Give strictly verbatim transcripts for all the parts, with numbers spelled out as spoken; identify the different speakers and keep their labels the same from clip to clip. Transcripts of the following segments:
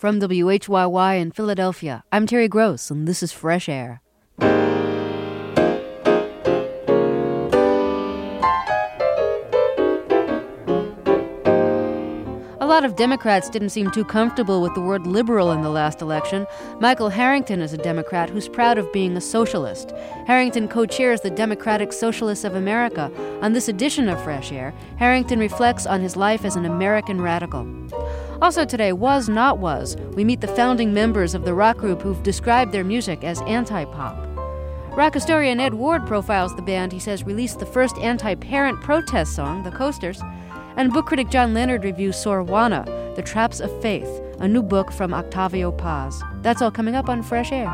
Speaker 1: From W H Y Y in Philadelphia, I'm Terry Gross, and this is Fresh Air. A lot of Democrats didn't seem too comfortable with the word liberal in the last election. Michael Harrington is a Democrat who's proud of being a socialist. Harrington co-chairs the Democratic Socialists of America. On this edition of Fresh Air, Harrington reflects on his life as an American radical. Also today, Was Not Was, we meet the founding members of the rock group who've described their music as anti-pop. Rock historian Ed Ward profiles the band he says released the first anti-parent protest song, The Coasters. And book critic John Leonard reviews Sor Juana, The Traps of Faith, a new book from Octavio Paz. That's all coming up on Fresh Air.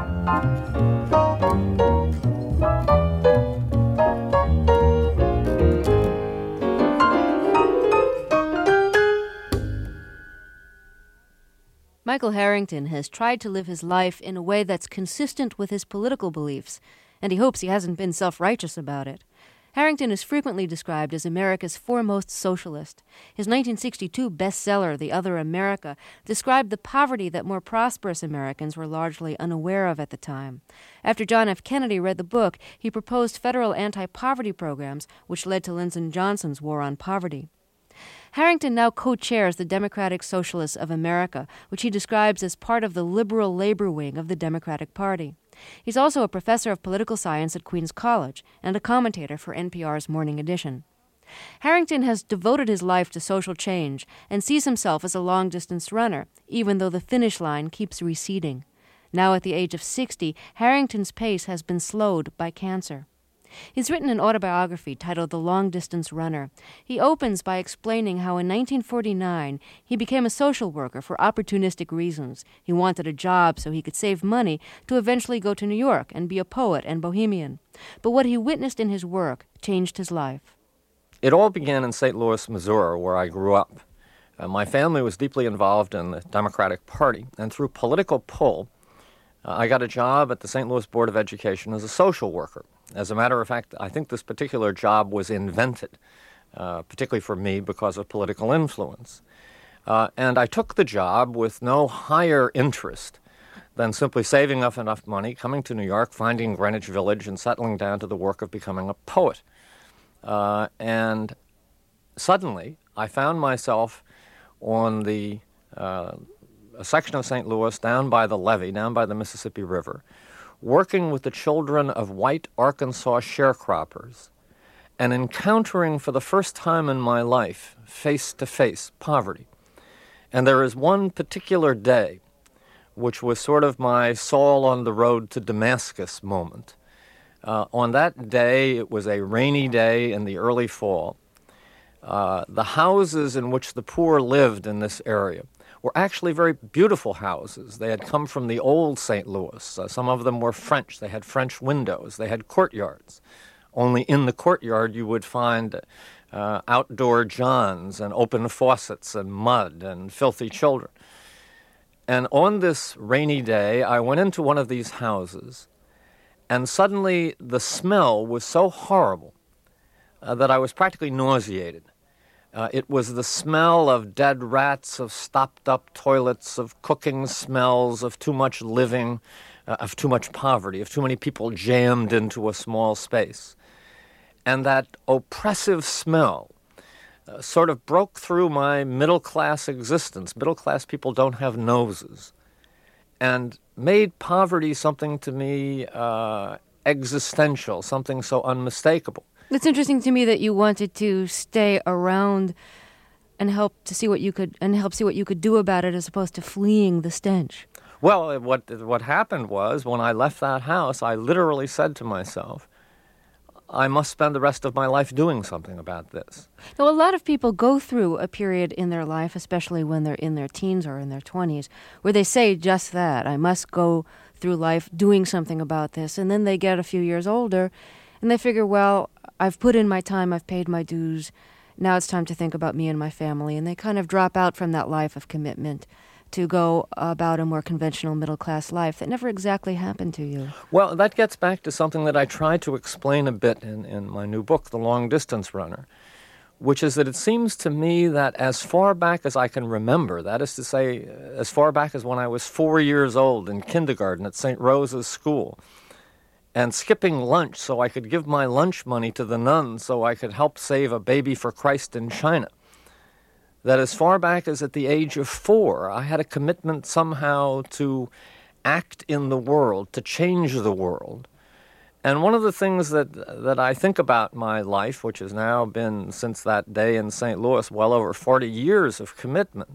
Speaker 1: Michael Harrington has tried to live his life in a way that's consistent with his political beliefs, and he hopes he hasn't been self-righteous about it. Harrington is frequently described as America's foremost socialist. His nineteen sixty-two bestseller, The Other America, described the poverty that more prosperous Americans were largely unaware of at the time. After John F. Kennedy read the book, he proposed federal anti-poverty programs, which led to Lyndon Johnson's War on Poverty. Harrington now co-chairs the Democratic Socialists of America, which he describes as part of the liberal labor wing of the Democratic Party. He's also a professor of political science at Queens College and a commentator for N P R's Morning Edition. Harrington has devoted his life to social change and sees himself as a long-distance runner, even though the finish line keeps receding. Now at the age of sixty, Harrington's pace has been slowed by cancer. He's written an autobiography titled The Long-Distance Runner. He opens by explaining how in nineteen forty-nine he became a social worker for opportunistic reasons. He wanted a job so he could save money to eventually go to New York and be a poet and bohemian. But what he witnessed in his work changed his life.
Speaker 2: It all began in Saint Louis, Missouri, where I grew up. Uh, my family was deeply involved in the Democratic Party, and through political pull, uh, I got a job at the Saint Louis Board of Education as a social worker. As a matter of fact, I think this particular job was invented, uh, particularly for me, because of political influence. Uh, and I took the job with no higher interest than simply saving up enough money, coming to New York, finding Greenwich Village, and settling down to the work of becoming a poet. Uh, and suddenly, I found myself on the uh, a section of Saint Louis down by the levee, down by the Mississippi River, working with the children of white Arkansas sharecroppers and encountering for the first time in my life, face-to-face, poverty. And there is one particular day which was sort of my Saul on the road to Damascus moment. Uh, on that day, it was a rainy day in the early fall. Uh, the houses in which the poor lived in this area were actually very beautiful houses. They had come from the old Saint Louis. Uh, some of them were French. They had French windows. They had courtyards. Only in the courtyard you would find uh, outdoor johns and open faucets and mud and filthy children. And on this rainy day, I went into one of these houses, and suddenly the smell was so horrible uh, that I was practically nauseated. Uh, it was the smell of dead rats, of stopped-up toilets, of cooking smells, of too much living, uh, of too much poverty, of too many people jammed into a small space. And that oppressive smell uh, sort of broke through my middle-class existence. Middle-class people don't have noses. And made poverty something to me uh, existential, something so unmistakable.
Speaker 1: It's interesting to me that you wanted to stay around and help to see what you could and help see what you could do about it, as opposed to fleeing the stench.
Speaker 2: Well, what what happened was, when I left that house, I literally said to myself, I must spend the rest of my life doing something about this.
Speaker 1: Now, a lot of people go through a period in their life, especially when they're in their teens or in their twenties, where they say just that, I must go through life doing something about this. And then they get a few years older and they figure, well, I've put in my time, I've paid my dues, now it's time to think about me and my family. And they kind of drop out from that life of commitment to go about a more conventional middle-class life that never exactly happened to you.
Speaker 2: Well, that gets back to something that I try to explain a bit in, in my new book, The Long Distance Runner, which is that it seems to me that as far back as I can remember, that is to say, as far back as when I was four years old in kindergarten at Saint Rose's School, and skipping lunch so I could give my lunch money to the nuns so I could help save a baby for Christ in China, that as far back as at the age of four, I had a commitment somehow to act in the world, to change the world. And one of the things that that I think about my life, which has now been since that day in Saint Louis, well over forty years of commitment,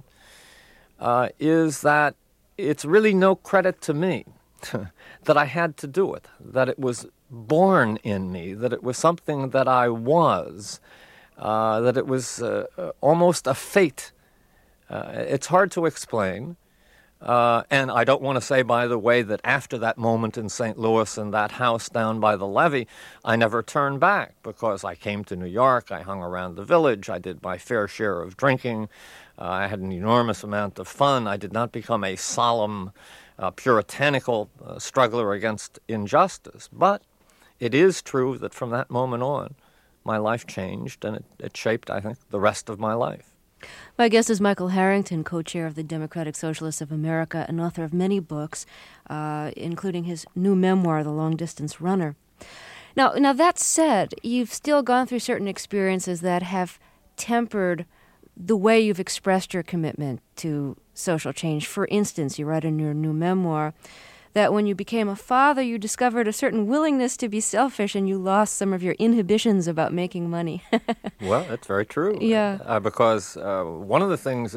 Speaker 2: uh, is that it's really no credit to me that I had to do it, that it was born in me, that it was something that I was, uh, that it was uh, almost a fate. Uh, it's hard to explain. Uh, and I don't want to say, by the way, that after that moment in Saint Louis and that house down by the levee, I never turned back, because I came to New York, I hung around the village, I did my fair share of drinking, uh, I had an enormous amount of fun. I did not become a solemn, uh, puritanical uh, struggler against injustice. But it is true that from that moment on, my life changed, and it, it shaped, I think, the rest of my life.
Speaker 1: My guest is Michael Harrington, co-chair of the Democratic Socialists of America and author of many books, uh, including his new memoir, The Long Distance Runner. Now, now that said, you've still gone through certain experiences that have tempered the way you've expressed your commitment to social change. For instance, you write in your new memoir that when you became a father, you discovered a certain willingness to be selfish and you lost some of your inhibitions about making money.
Speaker 2: Well, that's very true.
Speaker 1: Yeah.
Speaker 2: Uh, because uh, one of the things,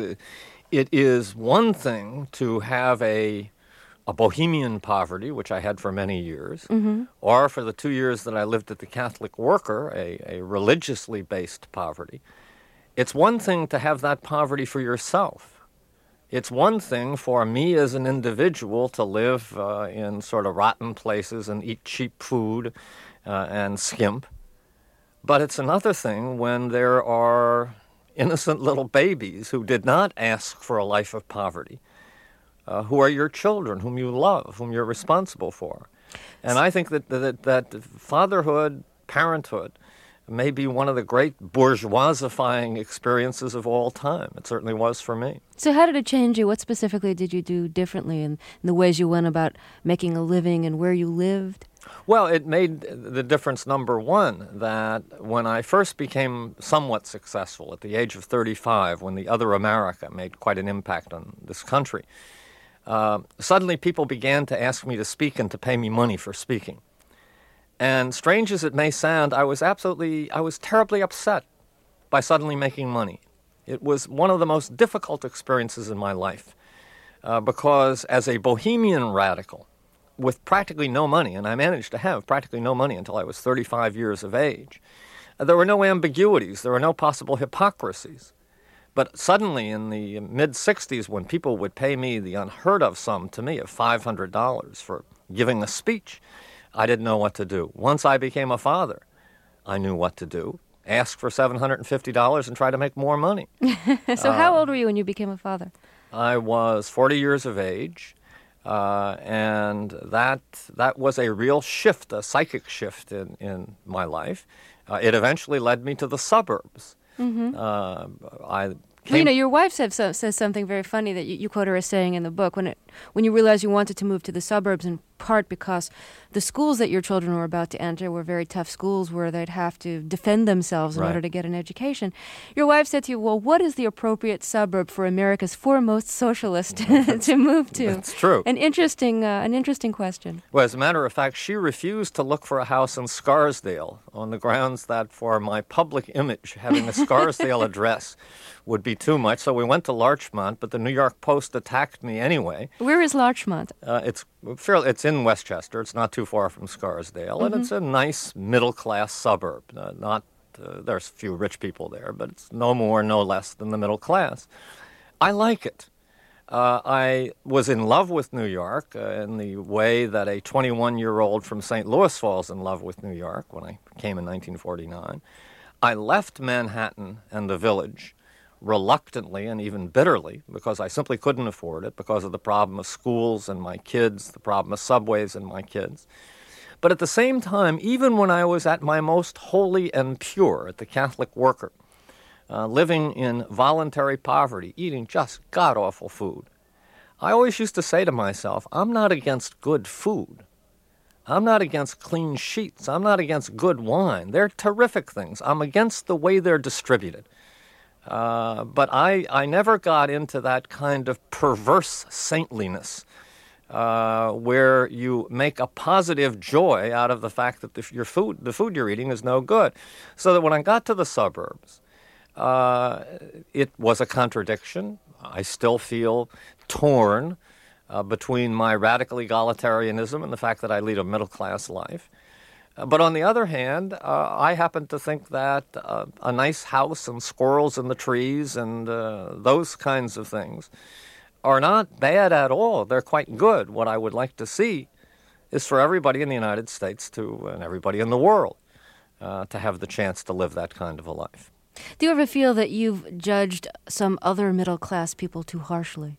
Speaker 2: it is one thing to have a a bohemian poverty, which I had for many years, mm-hmm. or for the two years that I lived at the Catholic Worker, a, a religiously based poverty. It's one thing to have that poverty for yourself. It's one thing for me as an individual to live uh, in sort of rotten places and eat cheap food uh, and skimp. But it's another thing when there are innocent little babies who did not ask for a life of poverty, uh, who are your children, whom you love, whom you're responsible for. And I think that that, that fatherhood, parenthood, may be one of the great bourgeoisifying experiences of all time. It certainly was for me.
Speaker 1: So how did it change you? What specifically did you do differently in, in the ways you went about making a living and where you lived?
Speaker 2: Well, it made the difference, number one, that when I first became somewhat successful at the age of thirty-five, when the Other America made quite an impact on this country, uh, suddenly people began to ask me to speak and to pay me money for speaking. And strange as it may sound, I was absolutely, I was terribly upset by suddenly making money. It was one of the most difficult experiences in my life uh, because as a bohemian radical with practically no money, and I managed to have practically no money until I was thirty-five years of age, uh, there were no ambiguities, there were no possible hypocrisies. But suddenly in the mid-sixties, when people would pay me the unheard of sum to me of five hundred dollars for giving a speech, I didn't know what to do. Once I became a father, I knew what to do. Ask for seven hundred fifty dollars and try to make more money.
Speaker 1: So uh, how old were you when you became a father?
Speaker 2: I was forty years of age, uh, and that that was a real shift, a psychic shift in, in my life. Uh, it eventually led me to the suburbs. Mm-hmm. Uh, I
Speaker 1: Well, you know, your wife said so, says something very funny that you, you quote her as saying in the book when it when you realized you wanted to move to the suburbs, in part because the schools that your children were about to enter were very tough schools where they'd have to defend themselves in
Speaker 2: right.
Speaker 1: order to get an education. Your wife said to you, well, what is the appropriate suburb for America's foremost socialist to move to?
Speaker 2: That's true.
Speaker 1: An interesting, uh, an interesting question.
Speaker 2: Well, as a matter of fact, she refused to look for a house in Scarsdale on the grounds that for my public image, having a Scarsdale address would be too much. So we went to Larchmont, but the New York Post attacked me anyway.
Speaker 1: Where is Larchmont?
Speaker 2: Uh, it's fairly, it's in Westchester. It's not too far from Scarsdale, mm-hmm. and it's a nice middle-class suburb. Uh, not uh, there's a few rich people there, but it's no more, no less than the middle class. I like it. Uh, I was in love with New York uh, in the way that a twenty-one-year-old from Saint Louis falls in love with New York when I came in nineteen forty-nine. I left Manhattan and the Village reluctantly and even bitterly because I simply couldn't afford it because of the problem of schools and my kids, the problem of subways and my kids. But at the same time, even when I was at my most holy and pure at the Catholic Worker, uh, living in voluntary poverty, eating just god-awful food. I always used to say to myself, I'm not against good food. I'm not against clean sheets. I'm not against good wine. They're terrific things. I'm against the way they're distributed. Uh, but I, I never got into that kind of perverse saintliness uh, where you make a positive joy out of the fact that the, your food, the food you're eating is no good. So that when I got to the suburbs, uh, it was a contradiction. I still feel torn Uh, between my radical egalitarianism and the fact that I lead a middle-class life. Uh, but on the other hand, uh, I happen to think that uh, a nice house and squirrels in the trees and uh, those kinds of things are not bad at all. They're quite good. What I would like to see is for everybody in the United States to, and everybody in the world uh, to have the chance to live that kind of a life.
Speaker 1: Do you ever feel that you've judged some other middle-class people too harshly?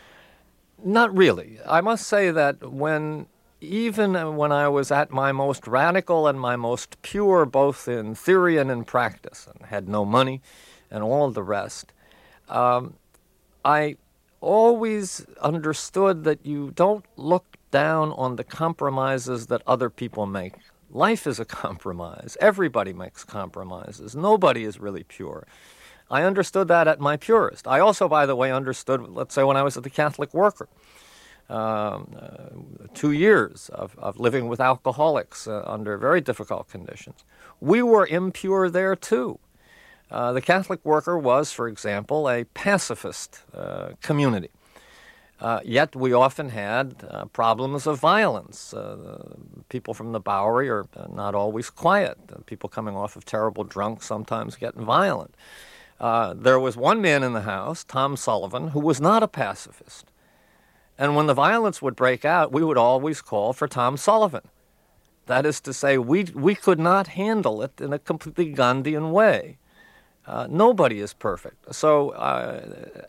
Speaker 2: Not really. I must say that when, even when I was at my most radical and my most pure, both in theory and in practice, and had no money and all the rest, um, I always understood that you don't look down on the compromises that other people make. Life is a compromise. Everybody makes compromises. Nobody is really pure. I understood that at my purest. I also, by the way, understood, let's say, when I was at the Catholic Worker, um, uh, two years of, of living with alcoholics uh, under very difficult conditions. We were impure there, too. Uh, the Catholic Worker was, for example, a pacifist uh, community. Uh, yet we often had uh, problems of violence. Uh, people from the Bowery are not always quiet. Uh, people coming off of terrible drunk sometimes get violent. Uh, there was one man in the house, Tom Sullivan, who was not a pacifist. And when the violence would break out, we would always call for Tom Sullivan. That is to say, we we could not handle it in a completely Gandhian way. Uh, nobody is perfect. So uh,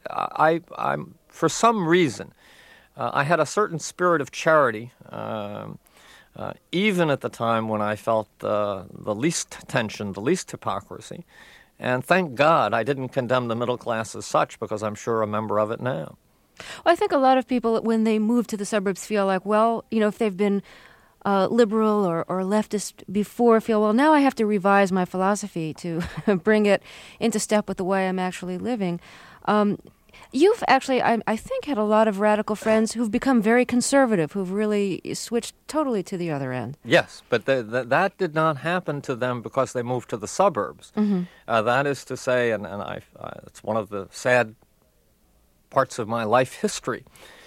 Speaker 2: I, I'm, for some reason, uh, I had a certain spirit of charity, uh, uh, even at the time when I felt uh, the least tension, the least hypocrisy. And thank God I didn't condemn the middle class as such, because I'm sure a member of it now.
Speaker 1: Well, I think a lot of people, when they move to the suburbs, feel like, well, you know, if they've been uh, liberal or, or leftist before, feel, well, now I have to revise my philosophy to bring it into step with the way I'm actually living. Um, you've actually, I, I think, had a lot of radical friends who've become very conservative, who've really switched totally to the other end.
Speaker 2: Yes, but the, the, that did not happen to them because they moved to the suburbs. Mm-hmm. Uh, that is to say, and, and I, uh, it's one of the sad parts of my life history.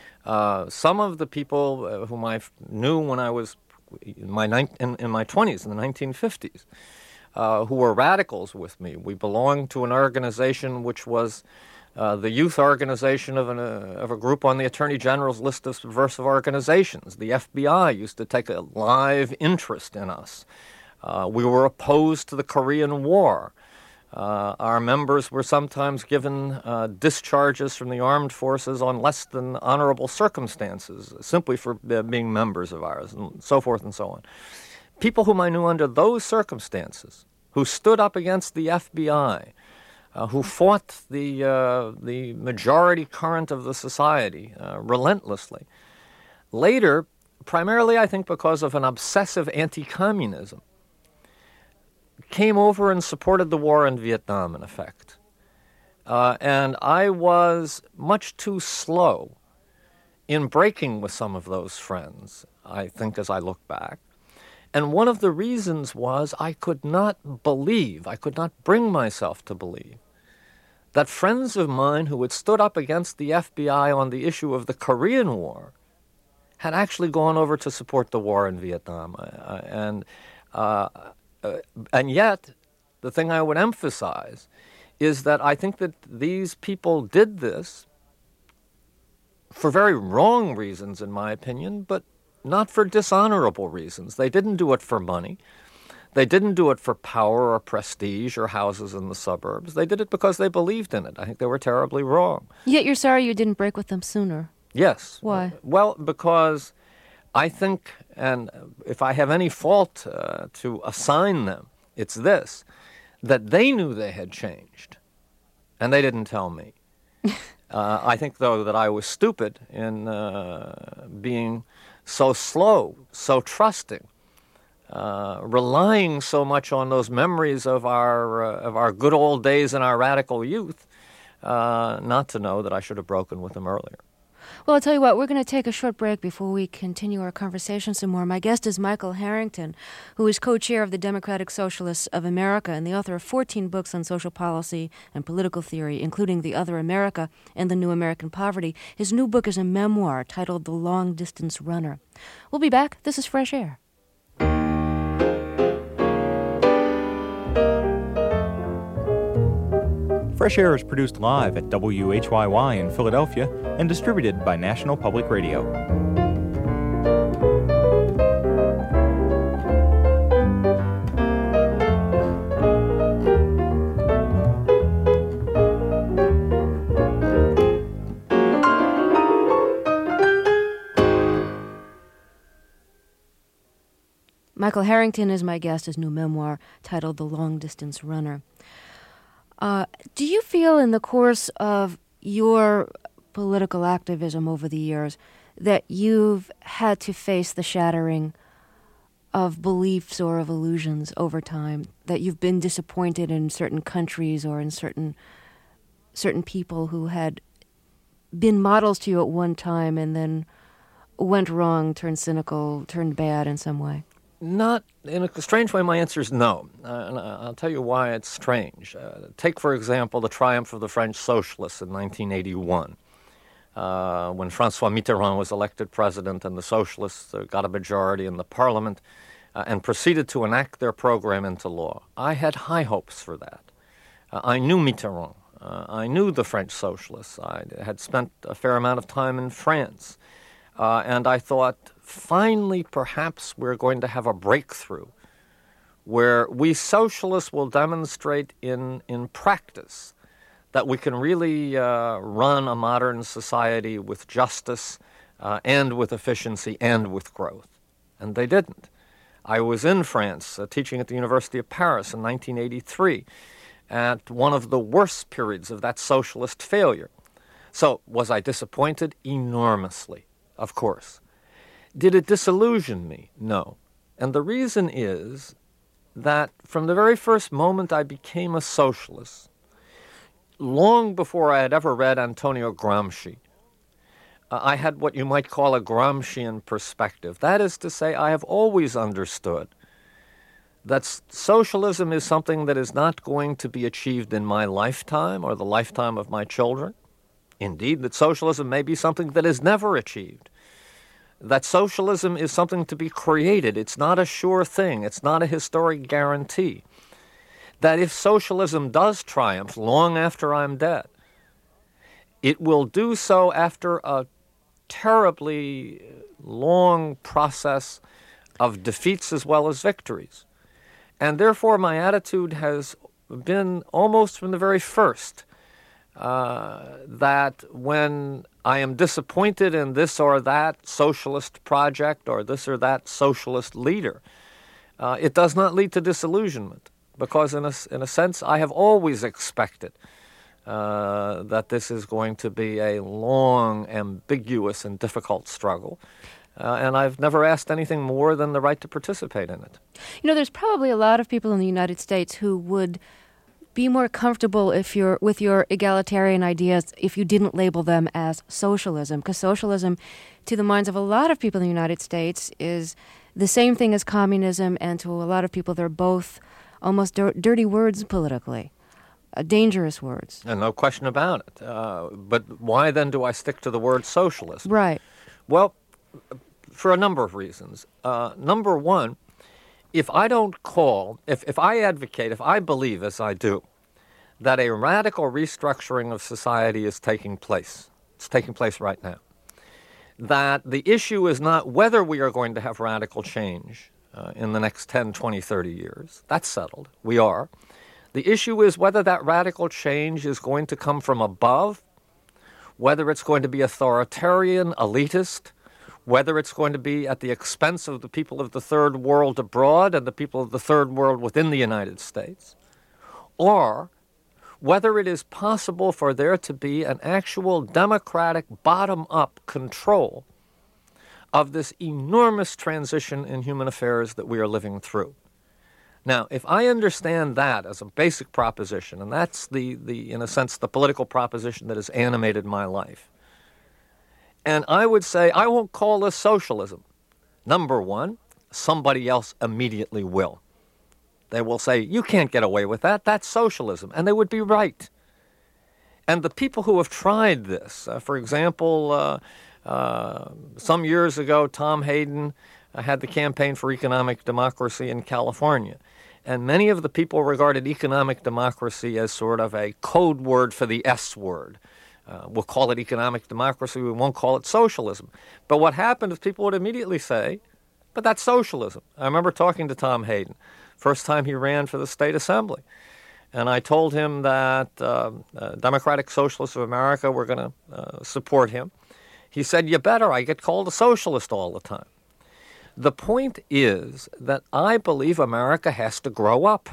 Speaker 2: Uh, some of the people uh, whom I knew when I was in my, in, in my twenties, in the nineteen fifties, uh, who were radicals with me. We belonged to an organization which was uh, the youth organization of, an, uh, of a group on the Attorney General's list of subversive organizations. The F B I used to take a live interest in us. Uh, we were opposed to the Korean War. Uh, our members were sometimes given uh, discharges from the armed forces on less than honorable circumstances, simply for uh, being members of ours, and so forth and so on. People whom I knew under those circumstances, who stood up against the F B I, uh, who fought the, uh, the majority current of the society uh, relentlessly. Later, primarily I think because of an obsessive anti-communism, came over and supported the war in Vietnam, in effect. Uh, and I was much too slow in breaking with some of those friends, I think, as I look back. And one of the reasons was I could not believe, I could not bring myself to believe, that friends of mine who had stood up against the F B I on the issue of the Korean War had actually gone over to support the war in Vietnam. Uh, and uh, Uh, and yet, the thing I would emphasize is that I think that these people did this for very wrong reasons, in my opinion, but not for dishonorable reasons. They didn't do it for money. They didn't do it for power or prestige or houses in the suburbs. They did it because they believed in it. I think they were terribly wrong.
Speaker 1: Yet you're sorry you didn't break with them sooner.
Speaker 2: Yes.
Speaker 1: Why?
Speaker 2: Well, because I think, and if I have any fault uh, to assign them, it's this, that they knew they had changed. and they didn't tell me. uh, I think, though, that I was stupid in uh, being so slow, so trusting, uh, relying so much on those memories of our uh, of our good old days in our radical youth, uh, not to know that I should have broken with them earlier.
Speaker 1: Well, I'll tell you what, we're going to take a short break before we continue our conversation some more. My guest is Michael Harrington, who is co-chair of the Democratic Socialists of America and the author of fourteen books on social policy and political theory, including The Other America and The New American Poverty. His new book is a memoir titled The Long Distance Runner. We'll be back. This is Fresh Air.
Speaker 3: Fresh Air is produced live at W H Y Y in Philadelphia and distributed by National Public Radio.
Speaker 1: Michael Harrington is my guest. His new memoir titled The Long Distance Runner. Uh, do you feel in the course of your political activism over the years that you've had to face the shattering of beliefs or of illusions over time, that you've been disappointed in certain countries or in certain certain people who had been models to you at one time and then went wrong, turned cynical, turned bad in some way?
Speaker 2: Not in a strange way, my answer is no. Uh, and I'll tell you why it's strange. Uh, take, for example, the triumph of the French socialists in nineteen eighty-one, uh, when Francois Mitterrand was elected president and the socialists uh, got a majority in the parliament uh, and proceeded to enact their program into law. I had high hopes for that. Uh, I knew Mitterrand. Uh, I knew the French socialists. I had spent a fair amount of time in France. Uh, and I thought, finally, perhaps we're going to have a breakthrough where we socialists will demonstrate in, in practice that we can really uh, run a modern society with justice uh, and with efficiency and with growth. And they didn't. I was in France uh, teaching at the University of Paris in nineteen eighty-three at one of the worst periods of that socialist failure. So was I disappointed? Enormously. Of course. Did it disillusion me? No. And the reason is that from the very first moment I became a socialist, long before I had ever read Antonio Gramsci, uh, I had what you might call a Gramscian perspective. That is to say, I have always understood that socialism is something that is not going to be achieved in my lifetime or the lifetime of my children. Indeed, that socialism may be something that is never achieved. That socialism is something to be created. It's not a sure thing. It's not a historic guarantee. That if socialism does triumph long after I'm dead, it will do so after a terribly long process of defeats as well as victories. And therefore, my attitude has been almost from the very first Uh, that when I am disappointed in this or that socialist project or this or that socialist leader, uh, it does not lead to disillusionment, because in a, in a sense I have always expected uh, that this is going to be a long, ambiguous, and difficult struggle. Uh, and I've never asked anything more than the right to participate in it.
Speaker 1: You know, there's probably a lot of people in the United States who would be more comfortable if you're with your egalitarian ideas if you didn't label them as socialism, because socialism, to the minds of a lot of people in the United States, is the same thing as communism, and to a lot of people they're both almost dir- dirty words politically, uh, dangerous words.
Speaker 2: And no question about it. Uh, but why then do I stick to the word socialist?
Speaker 1: Right.
Speaker 2: Well, for a number of reasons. Uh, number one, if I don't call, if, if I advocate, if I believe, as I do, that a radical restructuring of society is taking place, it's taking place right now, that the issue is not whether we are going to have radical change uh, in the next ten, twenty, thirty years. That's settled. We are. The issue is whether that radical change is going to come from above, whether it's going to be authoritarian, elitist, whether it's going to be at the expense of the people of the third world abroad and the people of the third world within the United States, or whether it is possible for there to be an actual democratic bottom-up control of this enormous transition in human affairs that we are living through. Now, if I understand that as a basic proposition, and that's the, the in a sense, the political proposition that has animated my life, and I would say, I won't call this socialism. Number one, somebody else immediately will. They will say, you can't get away with that, that's socialism, and they would be right. And the people who have tried this, uh, for example, uh, uh, some years ago, Tom Hayden uh, had the Campaign for Economic Democracy in California. And many of the people regarded economic democracy as sort of a code word for the S word. Uh, we'll call it economic democracy, we won't call it socialism. But what happened is people would immediately say, but that's socialism. I remember talking to Tom Hayden, first time he ran for the state assembly. And I told him that uh, uh, Democratic Socialists of America were going to uh, support him. He said, you better, I get called a socialist all the time. The point is that I believe America has to grow up.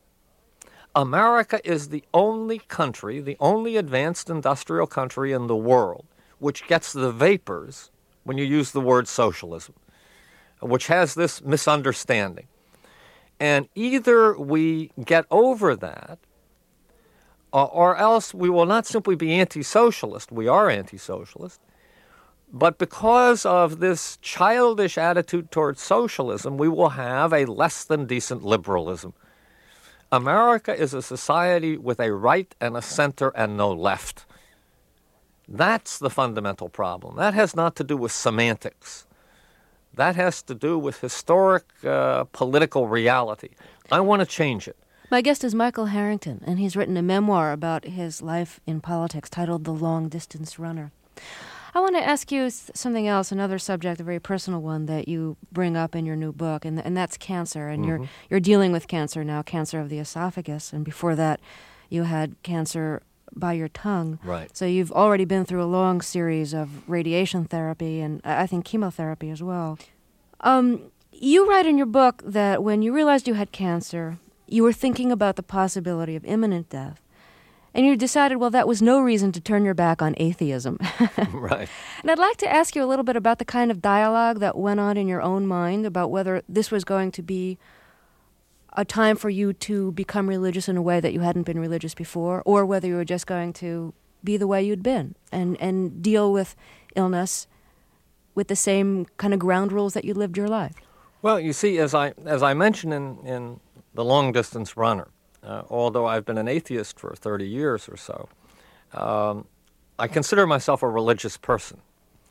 Speaker 2: America is the only country, the only advanced industrial country in the world which gets the vapors when you use the word socialism, which has this misunderstanding. And either we get over that, uh, or else we will not simply be anti-socialist. We are anti-socialist. But because of this childish attitude towards socialism, we will have a less than decent liberalism. America is a society with a right and a center and no left. That's the fundamental problem. That has not to do with semantics. That has to do with historic uh, political reality. I want to change it.
Speaker 1: My guest is Michael Harrington, and he's written a memoir about his life in politics titled The Long Distance Runner. I want to ask you something else, another subject, a very personal one that you bring up in your new book, and and that's cancer. And mm-hmm. you're you're dealing with cancer now, cancer of the esophagus, and before that, you had cancer by your tongue.
Speaker 2: Right.
Speaker 1: So you've already been through a long series of radiation therapy and I think chemotherapy as well. Um, you write in your book that when you realized you had cancer, you were thinking about the possibility of imminent death. And you decided, well, that was no reason to turn your back on atheism.
Speaker 2: Right.
Speaker 1: And I'd like to ask you a little bit about the kind of dialogue that went on in your own mind about whether this was going to be a time for you to become religious in a way that you hadn't been religious before, or whether you were just going to be the way you'd been and, and deal with illness with the same kind of ground rules that you lived your life.
Speaker 2: Well, you see, as I as I mentioned in, in The Long Distance Runner, uh, although I've been an atheist for thirty years or so, um, I consider myself a religious person.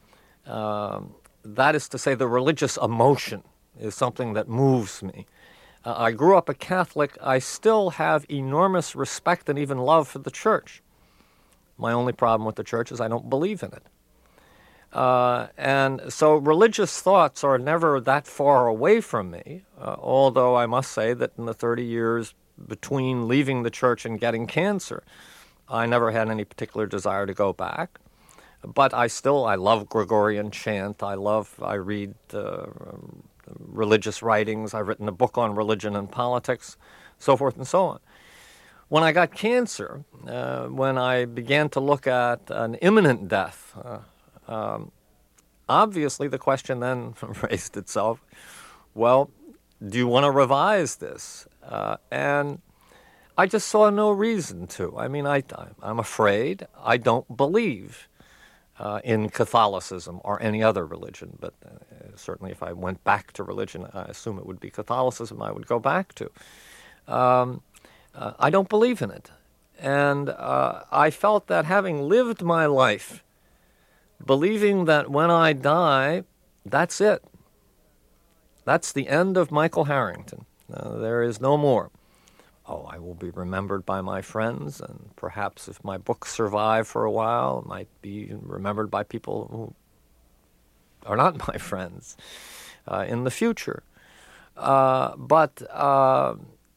Speaker 2: Um, that is to say, the religious emotion is something that moves me. Uh, I grew up a Catholic. I still have enormous respect and even love for the church. My only problem with the church is I don't believe in it. Uh, and so religious thoughts are never that far away from me, uh, although I must say that in the thirty years between leaving the church and getting cancer, I never had any particular desire to go back. But I still, I love Gregorian chant. I love, I read uh, religious writings. I've written a book on religion and politics, so forth and so on. When I got cancer, uh, when I began to look at an imminent death, uh, um, obviously the question then raised itself, well, do you want to revise this? Uh, and I just saw no reason to. I mean, I, I'm afraid. I don't believe uh, in Catholicism or any other religion, but uh, certainly if I went back to religion, I assume it would be Catholicism I would go back to. Um, uh, I don't believe in it. And uh, I felt that having lived my life, believing that when I die, that's it. That's the end of Michael Harrington. Uh, there is no more. Oh, I will be remembered by my friends, and perhaps if my books survive for a while, it might be remembered by people who are not my friends uh, in the future. Uh, but uh,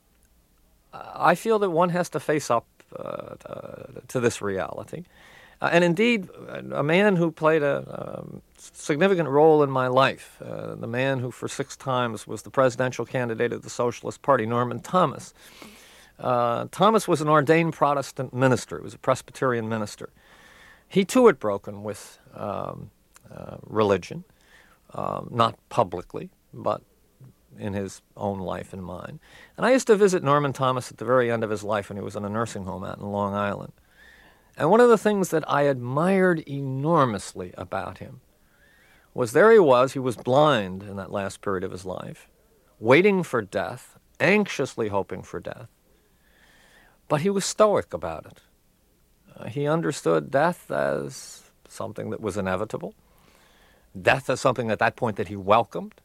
Speaker 2: I feel that one has to face up uh, to this reality. Uh, and indeed, a man who played a um, significant role in my life, uh, the man who for six times was the presidential candidate of the Socialist Party, Norman Thomas, Uh, Thomas was an ordained Protestant minister. He was a Presbyterian minister. He too had broken with um, uh, religion, um, not publicly, but in his own life and mind. And I used to visit Norman Thomas at the very end of his life when he was in a nursing home out in Long Island. And one of the things that I admired enormously about him was there he was, he was blind in that last period of his life, waiting for death, anxiously hoping for death, but he was stoic about it. Uh, he understood death as something that was inevitable, death as something at that point that he welcomed.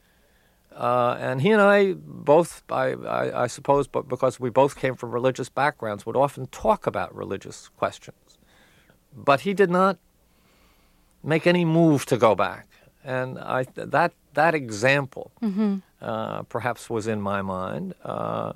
Speaker 2: Uh, and he and I both, I, I, I suppose, but because we both came from religious backgrounds, would often talk about religious questions. But he did not make any move to go back. And I, that that example mm-hmm. uh, perhaps was in my mind. Uh,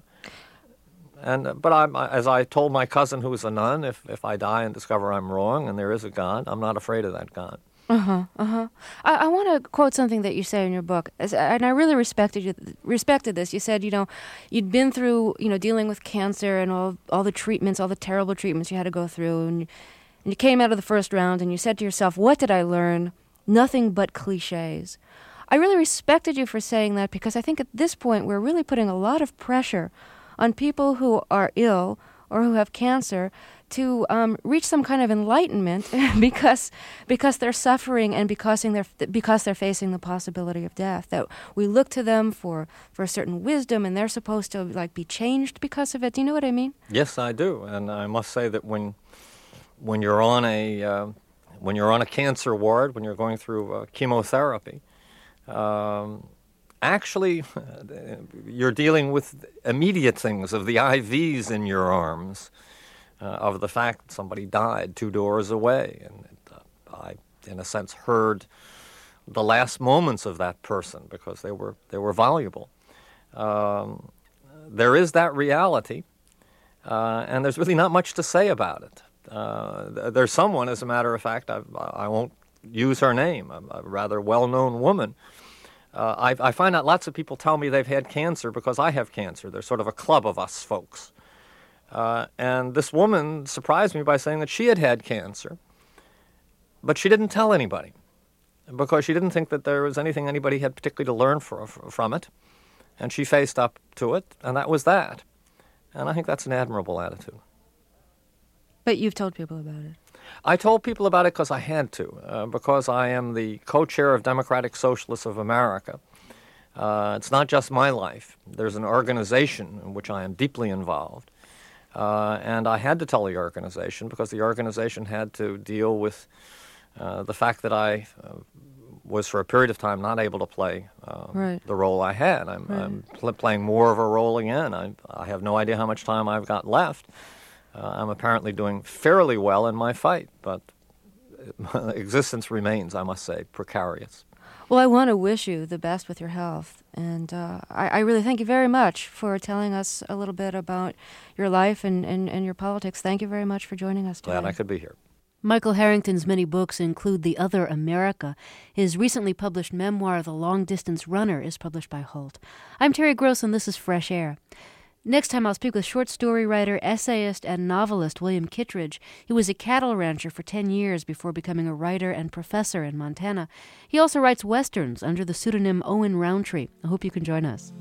Speaker 2: and But I, as I told my cousin who was a nun, if, if I die and discover I'm wrong and there is a God, I'm not afraid of that God.
Speaker 1: Uh-huh, uh-huh. I, I want to quote something that you say in your book, as, and I really respected you, respected this. You said, you know, you'd been through, you know, dealing with cancer and all all the treatments, all the terrible treatments you had to go through, and, and you came out of the first round, and you said to yourself, what did I learn? Nothing but cliches. I really respected you for saying that, because I think at this point we're really putting a lot of pressure on people who are ill or who have cancer to um, reach some kind of enlightenment because because they're suffering and because they're because they're facing the possibility of death. That we look to them for, for a certain wisdom, and they're supposed to like be changed because of it. Do you know what I mean?
Speaker 2: Yes, I do, and I must say that when when you're on a uh, when you're on a cancer ward, when you're going through uh, chemotherapy, um, actually you're dealing with immediate things of the I Vs in your arms. Uh, of the fact that somebody died two doors away. And uh, I, in a sense, heard the last moments of that person because they were they were valuable. Um, there is that reality, uh, and there's really not much to say about it. Uh, there's someone, as a matter of fact, I, I won't use her name, a, a rather well-known woman. Uh, I, I find out lots of people tell me they've had cancer because I have cancer. There's sort of a club of us folks. Uh, and this woman surprised me by saying that she had had cancer, but she didn't tell anybody because she didn't think that there was anything anybody had particularly to learn for, from it, and she faced up to it, and that was that. And I think that's an admirable attitude.
Speaker 1: But you've told people about it.
Speaker 2: I told people about it because I had to, uh, because I am the co-chair of Democratic Socialists of America. Uh, it's not just my life. There's an organization in which I am deeply involved. Uh, and I had to tell the organization because the organization had to deal with uh, the fact that I uh, was for a period of time not able to play um,
Speaker 1: right.
Speaker 2: the role I had. I'm,
Speaker 1: right.
Speaker 2: I'm pl- playing more of a role again. I, I have no idea how much time I've got left. Uh, I'm apparently doing fairly well in my fight, but existence remains, I must say, precarious.
Speaker 1: Well, I want to wish you the best with your health, and uh, I, I really thank you very much for telling us a little bit about your life and, and, and your politics. Thank you very much for joining us today.
Speaker 2: Glad I could be here.
Speaker 1: Michael Harrington's many books include The Other America. His recently published memoir, The Long Distance Runner, is published by Holt. I'm Terry Gross, and this is Fresh Air. Next time, I'll speak with short story writer, essayist, and novelist William Kittredge. He was a cattle rancher for ten years before becoming a writer and professor in Montana. He also writes westerns under the pseudonym Owen Roundtree. I hope you can join us.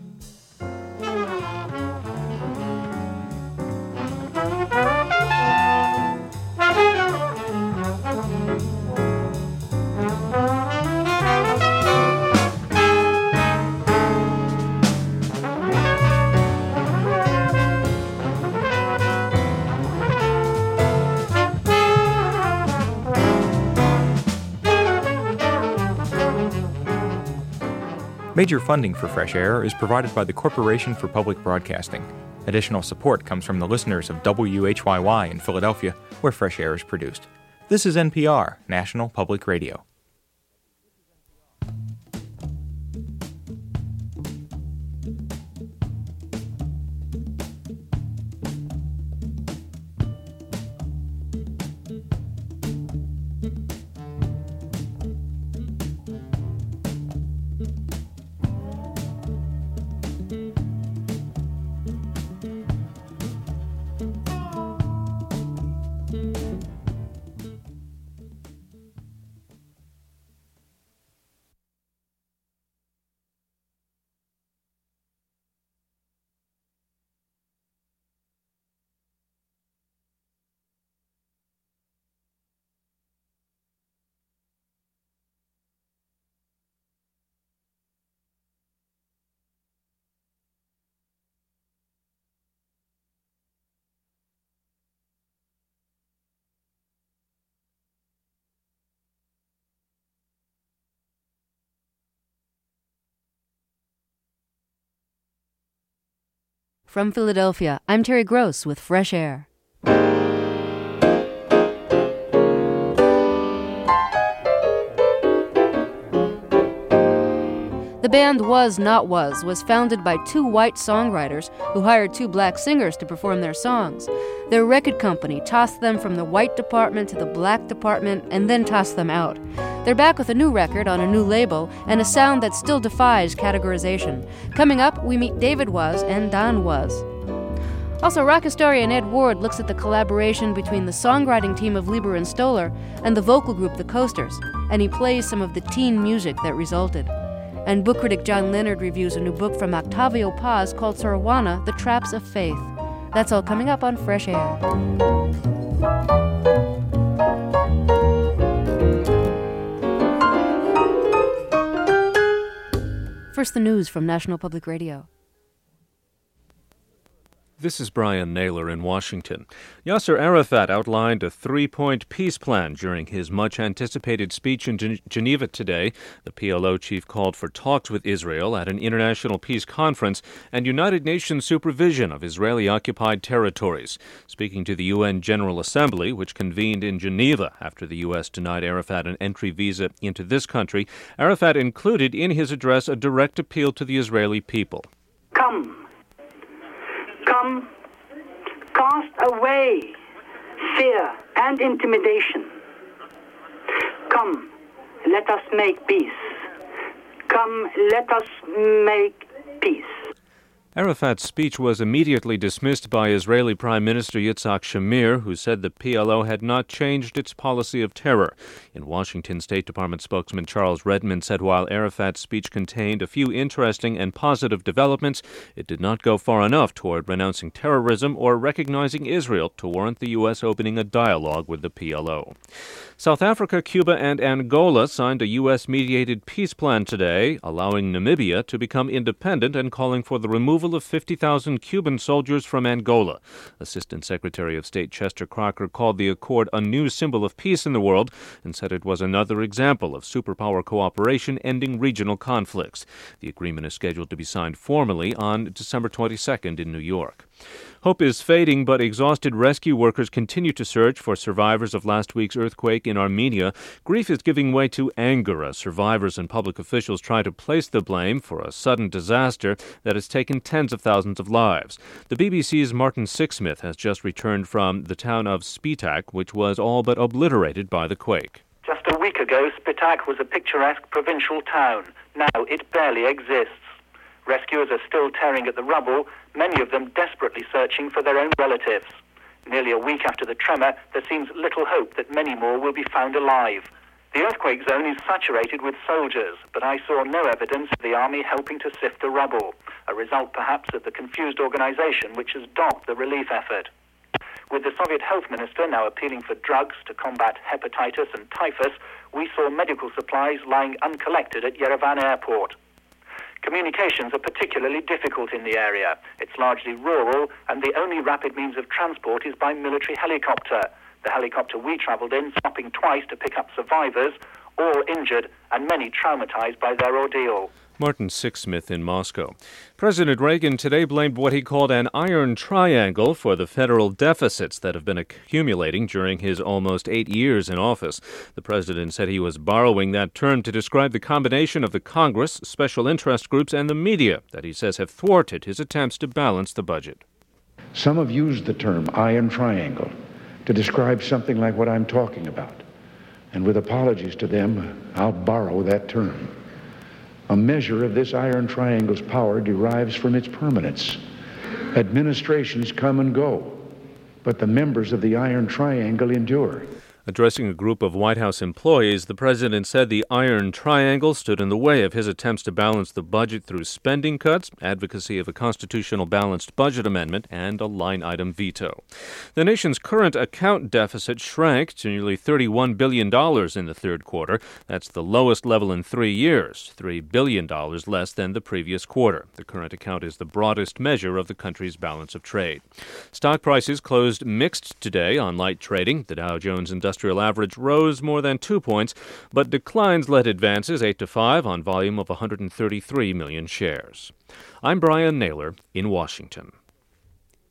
Speaker 3: Major funding for Fresh Air is provided by the Corporation for Public Broadcasting. Additional support comes from the listeners of W H Y Y in Philadelphia, where Fresh Air is produced. This is N P R, National Public Radio.
Speaker 1: From Philadelphia, I'm Terry Gross with Fresh Air. The band Was Not Was was founded by two white songwriters who hired two black singers to perform their songs. Their record company tossed them from the white department to the black department and then tossed them out. They're back with a new record on a new label and a sound that still defies categorization. Coming up, we meet David Was and Don Was. Also, rock historian Ed Ward looks at the collaboration between the songwriting team of Lieber and Stoller and the vocal group The Coasters, and he plays some of the teen music that resulted. And book critic John Leonard reviews a new book from Octavio Paz called Sorowana, The Traps of Faith. That's all coming up on Fresh Air. First, the news from National Public Radio.
Speaker 4: This is Brian Naylor in Washington. Yasser Arafat outlined a three-point peace plan during his much-anticipated speech in Gen- Geneva today. The P L O chief called for talks with Israel at an international peace conference and United Nations supervision of Israeli-occupied territories. Speaking to the U N General Assembly, which convened in Geneva after the U S denied Arafat an entry visa into this country, Arafat included in his address a direct appeal to the Israeli people.
Speaker 5: Come. Come, cast away fear and intimidation. Come, let us make peace. Come, let us make peace.
Speaker 4: Arafat's speech was immediately dismissed by Israeli Prime Minister Yitzhak Shamir, who said the P L O had not changed its policy of terror. In Washington, State Department spokesman Charles Redmond said while Arafat's speech contained a few interesting and positive developments, it did not go far enough toward renouncing terrorism or recognizing Israel to warrant the U S opening a dialogue with the P L O. South Africa, Cuba, and Angola signed a U S-mediated peace plan today, allowing Namibia to become independent and calling for the removal of fifty thousand Cuban soldiers from Angola. Assistant Secretary of State Chester Crocker called the accord a new symbol of peace in the world and said it was another example of superpower cooperation ending regional conflicts. The agreement is scheduled to be signed formally on December twenty-second in New York. Hope is fading, but exhausted rescue workers continue to search for survivors of last week's earthquake in Armenia. Grief is giving way to anger as survivors and public officials try to place the blame for a sudden disaster that has taken tens of thousands of lives. The B B C's Martin Sixsmith has just returned from the town of Spitak, which was all but obliterated by the quake.
Speaker 6: Just a week ago, Spitak was a picturesque provincial town. Now it barely exists. Rescuers are still tearing at the rubble, many of them desperately searching for their own relatives. Nearly a week after the tremor, there seems little hope that many more will be found alive. The earthquake zone is saturated with soldiers, but I saw no evidence of the army helping to sift the rubble, a result perhaps of the confused organization which has dogged the relief effort. With the Soviet health minister now appealing for drugs to combat hepatitis and typhus, we saw medical supplies lying uncollected at Yerevan airport. Communications are particularly difficult in the area. It's largely rural, and the only rapid means of transport is by military helicopter. The helicopter we travelled in stopping twice to pick up survivors, all injured and many traumatized by their ordeal.
Speaker 4: Martin Sixsmith in Moscow. President Reagan today blamed what he called an iron triangle for the federal deficits that have been accumulating during his almost eight years in office. The president said he was borrowing that term to describe the combination of the Congress, special interest groups, and the media that he says have thwarted his attempts to balance the budget.
Speaker 7: Some have used the term iron triangle to describe something like what I'm talking about. And with apologies to them, I'll borrow that term. A measure of this iron triangle's power derives from its permanence. Administrations come and go, but the members of the iron triangle endure.
Speaker 4: Addressing a group of White House employees, the president said the iron triangle stood in the way of his attempts to balance the budget through spending cuts, advocacy of a constitutional balanced budget amendment, and a line-item veto. The nation's current account deficit shrank to nearly thirty-one billion dollars in the third quarter. That's the lowest level in three years, three billion dollars less than the previous quarter. The current account is the broadest measure of the country's balance of trade. Stock prices closed mixed today on light trading. The Dow Jones Industrial average rose more than two points, but declines led advances eight to five on volume of one hundred thirty-three million shares. I'm Brian Naylor in Washington.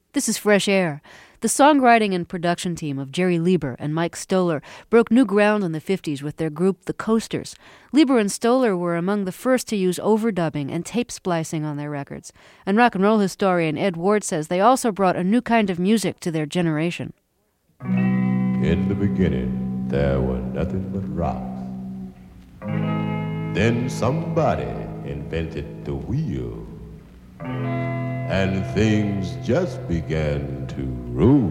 Speaker 1: This is Fresh Air. The songwriting and production team of Jerry Leiber and Mike Stoller broke new ground in the fifties with their group The Coasters. Leiber and Stoller were among the first to use overdubbing and tape splicing on their records. And rock and roll historian Ed Ward says they also brought a new kind of music to their generation.
Speaker 8: In the beginning, there were nothing but rocks. Then somebody invented the wheel, and things just began to roll.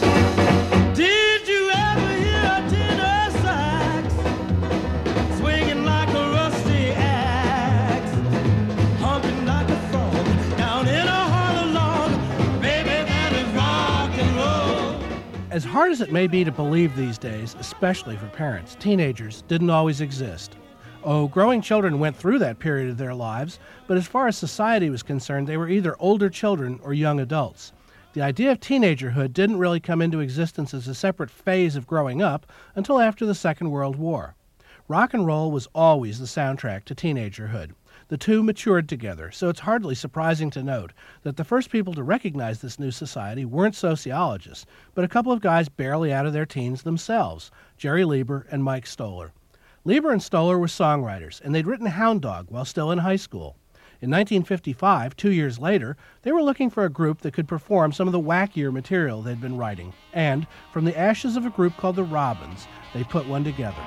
Speaker 9: Did you ever hear a tenor sax swinging like a rusty axe, humping like a frog down in a hollow log? Baby, that is rock and roll.
Speaker 10: As hard as it may be to believe these days, especially for parents, teenagers didn't always exist. Oh, growing children went through that period of their lives, but as far as society was concerned, they were either older children or young adults. The idea of teenagerhood didn't really come into existence as a separate phase of growing up until after the Second World War. Rock and roll was always the soundtrack to teenagerhood. The two matured together, so it's hardly surprising to note that the first people to recognize this new society weren't sociologists, but a couple of guys barely out of their teens themselves, Jerry Leiber and Mike Stoller. Leiber and Stoller were songwriters, and they'd written Hound Dog while still in high school. In nineteen fifty-five, two years later, they were looking for a group that could perform some of the wackier material they'd been writing. And, from the ashes of a group called the Robins, they put one together.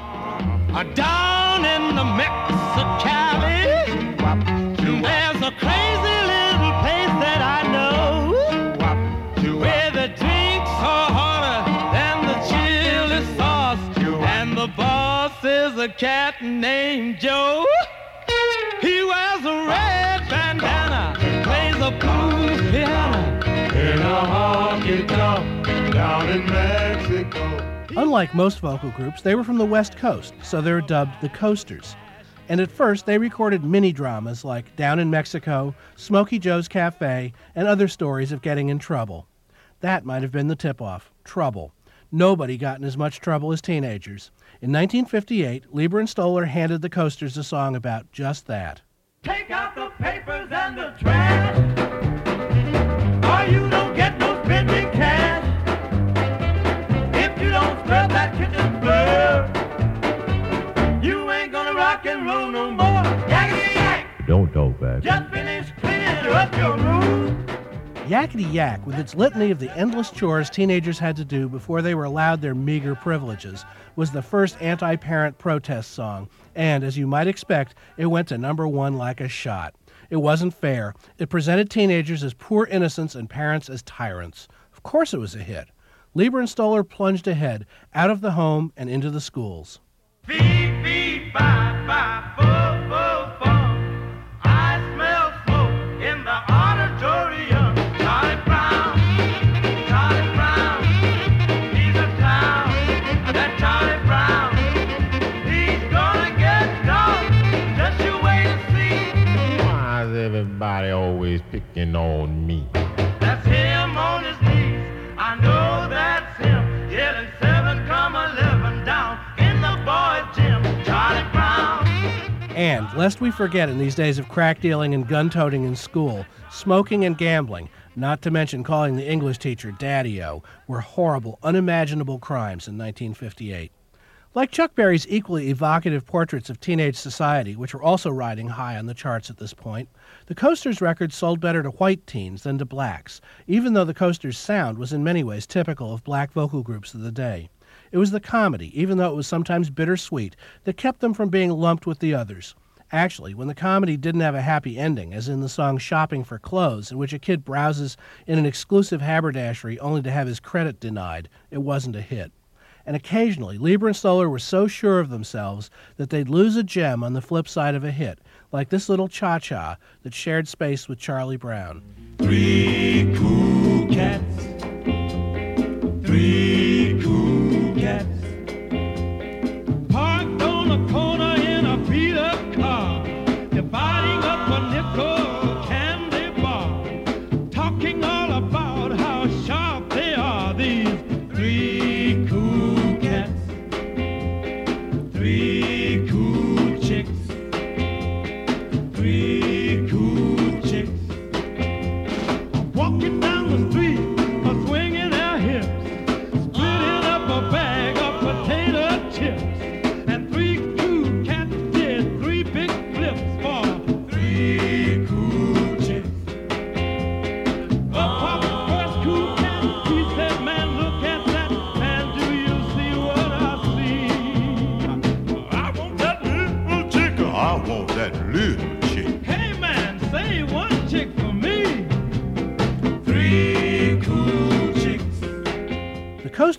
Speaker 9: Down in the Mexicali, there's a crazy little place that I know, where the drinks are hotter than the chili sauce, and the boss is a cat named Joe. He wears a red bandana, plays a blues piano in a honky tonk down in Mexico.
Speaker 10: Unlike most vocal groups, they were from the West Coast, so they were dubbed the Coasters. And at first, they recorded mini-dramas like Down in Mexico, Smokey Joe's Cafe, and other stories of getting in trouble. That might have been the tip-off, trouble. Nobody got in as much trouble as teenagers. In nineteen fifty-eight, Leiber and Stoller handed the Coasters a song about just that.
Speaker 9: Take out the papers and the trash, or you don't get no spending cash. If you don't scrub that kitchen floor, you ain't gonna rock and roll no more. Yakety yak!
Speaker 8: Don't talk back.
Speaker 9: Just finish cleaning up your room.
Speaker 10: Yakety Yak, with its litany of the endless chores teenagers had to do before they were allowed their meager privileges, was the first anti-parent protest song, and, as you might expect, it went to number one like a shot. It wasn't fair. It presented teenagers as poor innocents and parents as tyrants. Of course it was a hit. Leiber and Stoller plunged ahead, out of the home and into the schools.
Speaker 9: Beep, beep, bye, bye, fo, fo, fo. I smell smoke in the auditorium. Charlie Brown, Charlie Brown, he's a clown. That Charlie Brown, he's gonna get done. Just you wait and see.
Speaker 8: Why is everybody always picking on me?
Speaker 9: That's him on his knees. I know that's him. Yelling seven comma eleven down in the boys' gym. Charlie Brown.
Speaker 10: And, lest we forget in these days of crack dealing and gun toting in school, smoking and gambling, not to mention calling the English teacher Daddy-O, were horrible, unimaginable crimes in nineteen fifty-eight. Like Chuck Berry's equally evocative portraits of teenage society, which were also riding high on the charts at this point, the Coasters records sold better to white teens than to blacks, even though the Coasters' sound was in many ways typical of black vocal groups of the day. It was the comedy, even though it was sometimes bittersweet, that kept them from being lumped with the others. Actually, when the comedy didn't have a happy ending, as in the song Shopping for Clothes, in which a kid browses in an exclusive haberdashery only to have his credit denied, it wasn't a hit. And occasionally, Leiber and Stoller were so sure of themselves that they'd lose a gem on the flip side of a hit, like this little cha-cha that shared space with Charlie Brown.
Speaker 9: Three cool cats, three cool cats, parked on a corner in a beat-up car, dividing up a nickel candy bar, talking all about how sharp they are, these three cool cats, three cool chicks, three cool chicks, walking down the street.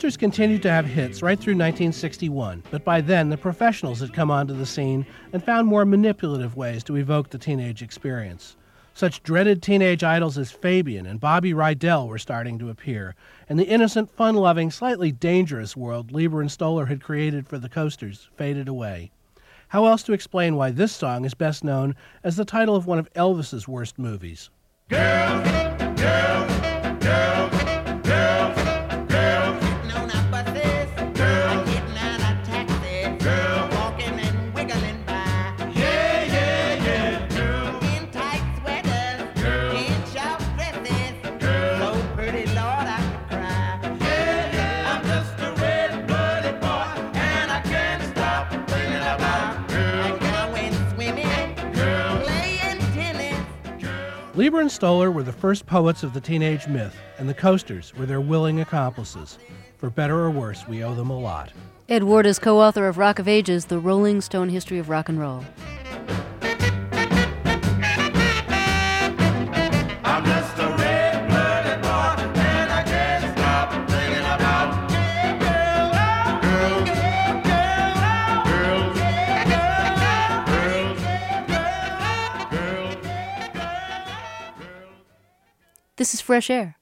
Speaker 10: Coasters continued to have hits right through nineteen sixty-one, but by then the professionals had come onto the scene and found more manipulative ways to evoke the teenage experience. Such dreaded teenage idols as Fabian and Bobby Rydell were starting to appear, and the innocent, fun-loving, slightly dangerous world Leiber and Stoller had created for the Coasters faded away. How else to explain why this song is best known as the title of one of Elvis's worst movies?
Speaker 9: Girls, girls, girls, girls, girls. Getting on our buses, girls. Getting out of taxis, girls. Walking and wiggling by. Yeah, yeah, yeah, girls. In tight sweaters, girls. In short dresses, girls. So pretty, Lord, I could cry. Yeah, yeah, I'm just a red-blooded boy, and I can't stop thinking about girls. And going swimming, girls. Playing tennis.
Speaker 10: Leiber and Stoller were the first poets of the teenage myth, and the Coasters were their willing accomplices. For better or worse, we owe them a lot.
Speaker 1: Ed Ward is co-author of Rock of Ages, The Rolling Stone History of Rock and Roll.
Speaker 9: I'm just a red-blooded boy, and I can't stop thinking about girls, girls, girls, girls, girls.
Speaker 1: This is Fresh Air.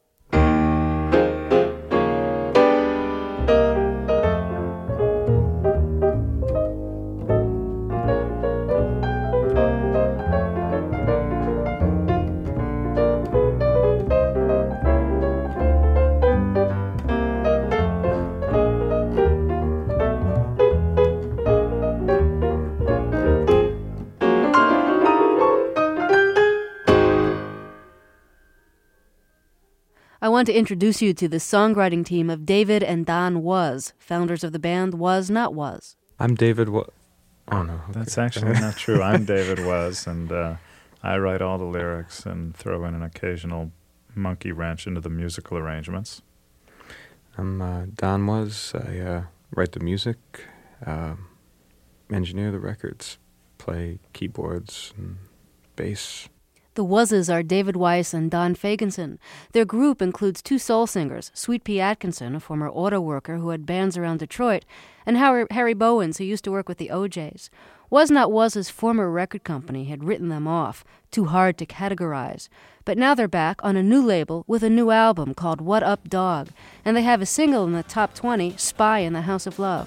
Speaker 1: I want to introduce you to the songwriting team of David and Don Was, founders of the band Was Not Was.
Speaker 11: I'm David Was. Oh, no. Okay.
Speaker 12: That's actually not true. I'm David Was, and uh, I write all the lyrics and throw in an occasional monkey wrench into the musical arrangements.
Speaker 11: I'm uh, Don Was. I uh, write the music, uh, engineer the records, play keyboards and bass.
Speaker 1: The Wuzzes are David Weiss and Don Fagenson. Their group includes two soul singers, Sweet Pea Atkinson, a former auto worker who had bands around Detroit, and Harry, Harry Bowens, who used to work with the O Js. Was Not Was's former record company had written them off, too hard to categorize. But now they're back on a new label with a new album called What Up Dog, and they have a single in the top twenty, Spy in the House of Love.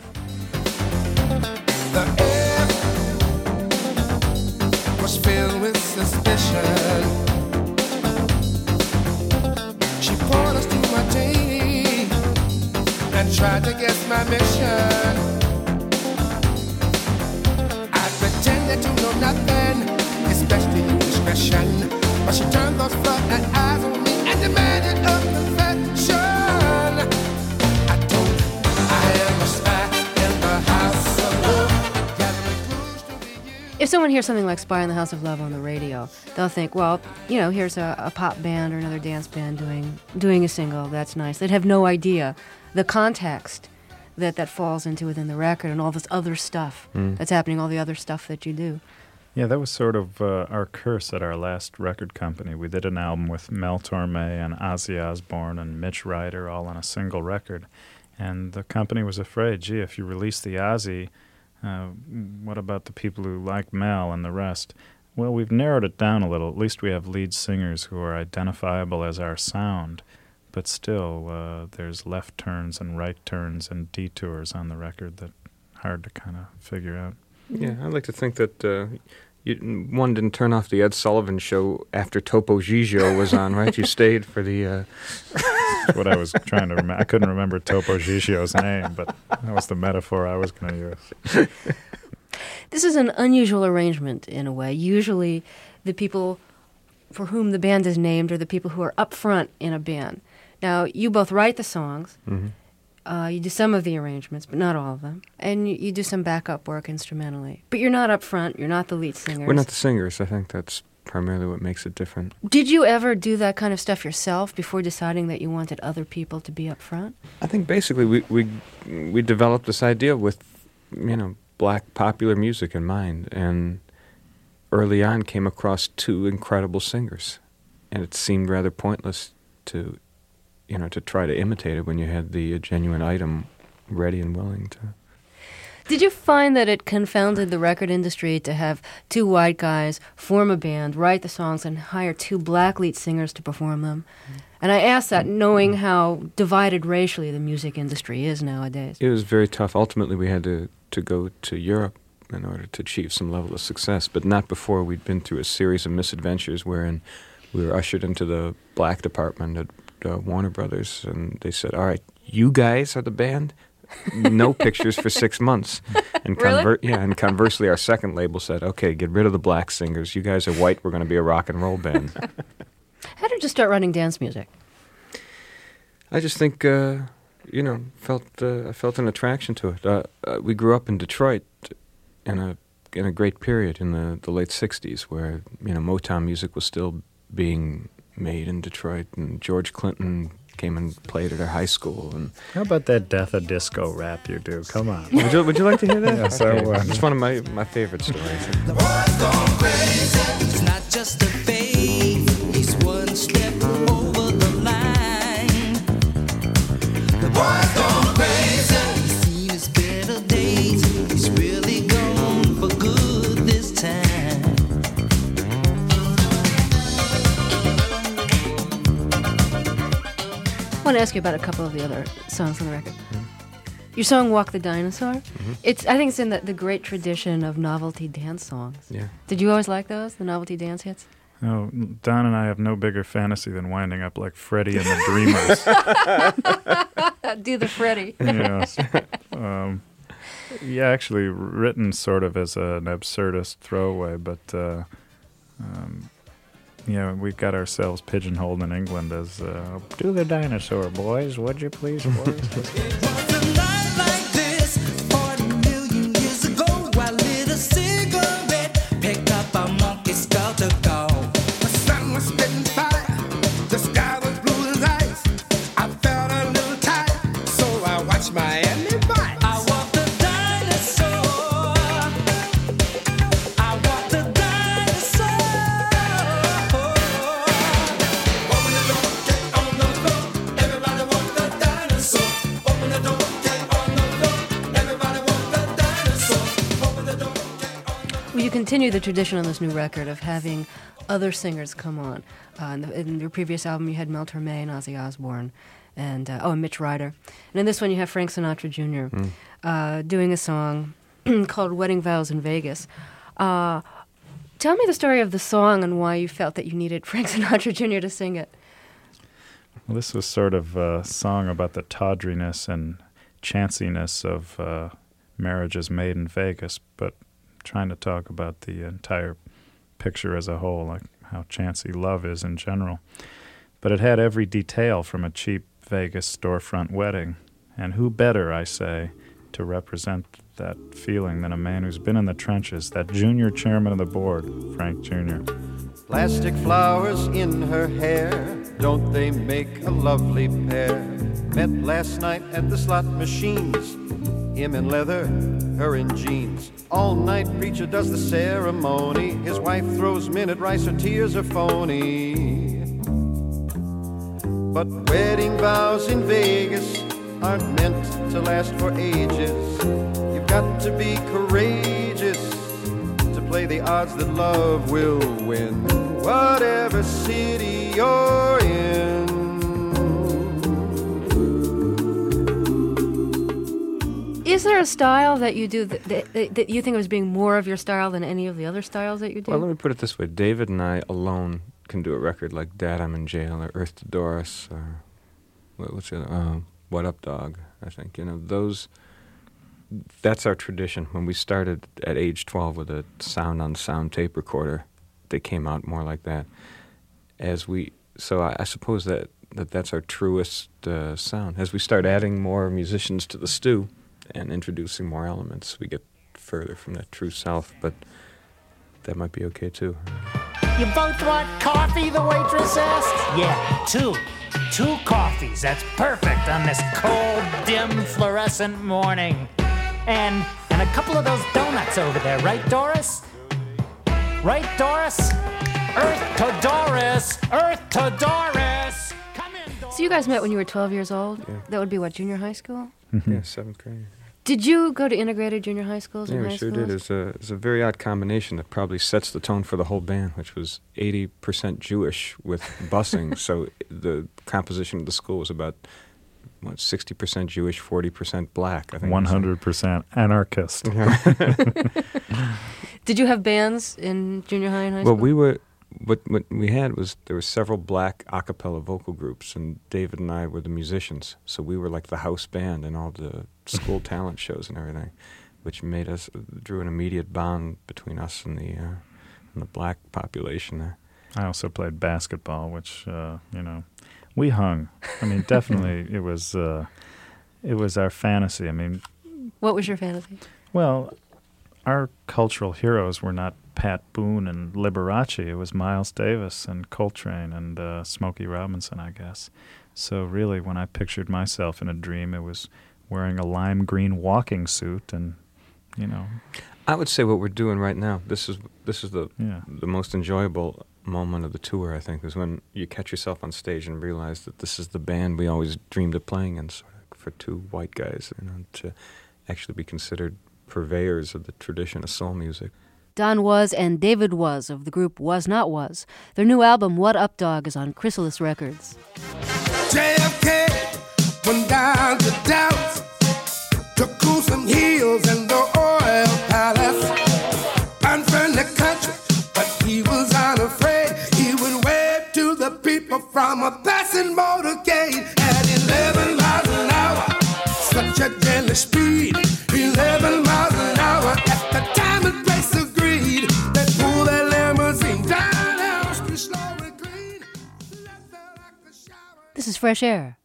Speaker 9: The air was filled with suspicion. She poured us to my tea and tried to guess my mission. I pretended to know nothing, especially indiscretion, but she turned those flooded eyes on me and demanded a confession. I told her I am a spy in the house of love.
Speaker 1: If someone hears something like Spy in the House of Love on the radio, they'll think, well, you know, here's a, a pop band or another dance band doing doing a single. That's nice. They'd have no idea the context that that falls into within the record and all this other stuff mm. that's happening, all the other stuff that you do.
Speaker 12: Yeah, that was sort of uh, our curse at our last record company. We did an album with Mel Torme and Ozzy Osbourne and Mitch Ryder all on a single record. And the company was afraid, gee, if you release the Ozzy, Uh, what about the people who like Mel and the rest? Well, we've narrowed it down a little. At least we have lead singers who are identifiable as our sound. But still, uh, there's left turns and right turns and detours on the record that hard to kind of figure out.
Speaker 11: Yeah, I like to think that uh, you, one didn't turn off the Ed Sullivan Show after Topo Gigio was on, right? You stayed for the... Uh...
Speaker 12: That's what I was trying to remember. I couldn't remember Topo Gigio's name, but that was the metaphor I was going to use.
Speaker 1: This is an unusual arrangement in a way. Usually the people for whom the band is named are the people who are up front in a band. Now, you both write the songs. Mm-hmm. Uh, you do some of the arrangements, but not all of them. And you, you do some backup work instrumentally. But you're not up front. You're not the lead singers.
Speaker 11: We're not the singers. I think that's primarily what makes it different.
Speaker 1: Did you ever do that kind of stuff yourself before deciding that you wanted other people to be up front?
Speaker 11: I think basically we we we developed this idea with, you know, black popular music in mind, and early on came across two incredible singers, and it seemed rather pointless to you know, to try to imitate it when you had the uh, genuine item ready and willing to.
Speaker 1: Did you find that it confounded the record industry to have two white guys form a band, write the songs, and hire two black lead singers to perform them? And I ask that knowing how divided racially the music industry is nowadays.
Speaker 11: It was very tough. Ultimately, we had to, to go to Europe in order to achieve some level of success, but not before we'd been through a series of misadventures wherein we were ushered into the black department at uh, Warner Brothers, and they said, all right, you guys are the band? No pictures for six months. And
Speaker 1: Really?
Speaker 11: conver- yeah, and conversely, our second label said, okay, get rid of the black singers. You guys are white. We're going to be a rock and roll band.
Speaker 1: How did you start writing dance music?
Speaker 11: I just think, uh, you know, felt uh, I felt an attraction to it. Uh, uh, we grew up in Detroit in a in a great period in the, the late sixties where, you know, Motown music was still being made in Detroit, and George Clinton came and played at our high school. And
Speaker 12: how about that Death of Disco rap you do? Come on.
Speaker 11: Would you, would you like to hear that?
Speaker 12: Yes,
Speaker 11: okay.
Speaker 12: I would.
Speaker 11: It's one of my, my favorite stories.
Speaker 9: The boy's gone crazy. It's not just a phase. He's one step over the line. The boy's gone crazy. He's seen his better days. He's really gone for good this time.
Speaker 1: I want to ask you about a couple of the other songs on the record. Mm-hmm. Your song "Walk the Dinosaur," mm-hmm. it's I think it's in the, the great tradition of novelty dance songs.
Speaker 11: Yeah.
Speaker 1: Did you always like those, the novelty dance hits?
Speaker 12: Oh, Don and I have no bigger fantasy than winding up like Freddie and the Dreamers.
Speaker 1: Do the Freddie.
Speaker 12: Yes. Um, yeah, actually written sort of as an absurdist throwaway, but uh, um, yeah, we got ourselves pigeonholed in England as uh, do the dinosaur, boys, would you please, boys?
Speaker 1: Continue the tradition on this new record of having other singers come on. Uh, in, the, in your previous album, you had Mel Torme and Ozzy Osbourne, and uh, oh, and Mitch Ryder. And in this one, you have Frank Sinatra Junior Mm. Uh, doing a song called "Wedding Vows in Vegas." Uh, tell me the story of the song and why you felt that you needed Frank Sinatra Junior to sing it.
Speaker 12: Well, this was sort of a song about the tawdriness and chanciness of uh, marriages made in Vegas, but trying to talk about the entire picture as a whole, like how chancy love is in general. But it had every detail from a cheap Vegas storefront wedding. And who better, I say, to represent that feeling than a man who's been in the trenches, that junior chairman of the board, Frank Junior
Speaker 13: Plastic flowers in her hair, don't they make a lovely pair? Met last night at the slot machines, him in leather, her in jeans. All night preacher does the ceremony, his wife throws minute rice, her tears are phony. But wedding vows in Vegas aren't meant to last for ages. You've got to be courageous to play the odds that love will win, whatever city you're in.
Speaker 1: Is there a style that you do that, that, that you think of as being more of your style than any of the other styles that you do?
Speaker 11: Well, let me put it this way. David and I alone can do a record like Dad, I'm in Jail, or Earth to Doris, or what, what's the other? Uh, What Up, Dog, I think. You know, those, that's our tradition. When we started at age twelve with a sound-on-sound tape recorder, they came out more like that. As we, so I, I suppose that, that that's our truest uh, sound. As we start adding more musicians to the stew and introducing more elements, we get further from that true South, but that might be okay too.
Speaker 14: You both want coffee, the waitress asked? Yeah, two. Two coffees, that's perfect on this cold, dim, fluorescent morning. And and a couple of those donuts over there, right, Doris? Right, Doris? Earth to Doris! Earth to Doris! Come in, Doris!
Speaker 1: So you guys met when you were twelve years old?
Speaker 11: Yeah.
Speaker 1: That would be what, junior high school?
Speaker 11: Mm-hmm. Yeah, seventh grade.
Speaker 1: Did you go to integrated junior high schools
Speaker 11: Yeah,
Speaker 1: and
Speaker 11: we
Speaker 1: high
Speaker 11: sure
Speaker 1: schools?
Speaker 11: did. It's a, it's a very odd combination that probably sets the tone for the whole band, which was eighty percent Jewish with busing. So the composition of the school was about, what, sixty percent Jewish, forty percent black, I think.
Speaker 12: one hundred percent anarchist.
Speaker 11: Yeah.
Speaker 1: Did you have bands in junior high and high
Speaker 11: well,
Speaker 1: school?
Speaker 11: we were... What, what we had was there were several black a cappella vocal groups, and David and I were the musicians. So we were like the house band in all the school talent shows and everything, which made us, drew an immediate bond between us and the, uh, and the black population there.
Speaker 12: I also played basketball, which, uh, you know, we hung. I mean, definitely it was, uh, it was our fantasy. I mean...
Speaker 1: What was your fantasy?
Speaker 12: Well, our cultural heroes were not Pat Boone and Liberace. It was Miles Davis and Coltrane and uh, Smokey Robinson, I guess. So really, when I pictured myself in a dream, it was wearing a lime green walking suit and, you know.
Speaker 11: I would say what we're doing right now, this is this is the
Speaker 12: yeah.
Speaker 11: the most enjoyable moment of the tour, I think, is when you catch yourself on stage and realize that this is the band we always dreamed of playing in, sort of, for two white guys, you know, to actually be considered purveyors of the tradition of soul music.
Speaker 1: Don Was and David Was of the group Was Not Was. Their new album, What Up Dog, is on Chrysalis Records.
Speaker 15: J F K went down to Dallas to cool some heels in the oil palace. Unfriendly country, but he was unafraid. He would wave to the people from a passing motorcade at eleven miles an hour. Such a deadly speed, eleven miles an hour. At the time and place agreed, they pull that limousine down Elm Street, slow and clean.
Speaker 1: This is Fresh Air.